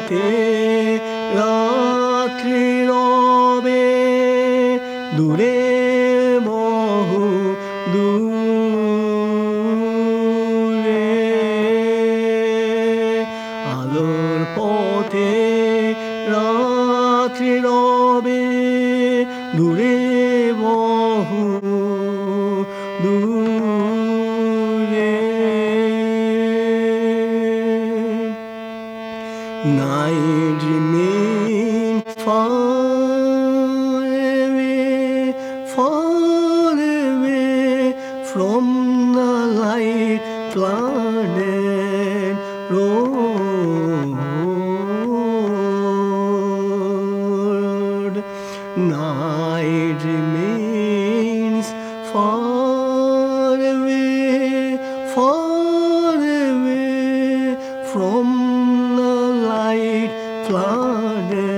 পথে রাত্রি রবে দূরে বহু দূরে আলোর পথে রাত্রি রবে দূরে বহু দূরে night remains far away from the light flooded road. Night remains far away from the light flooded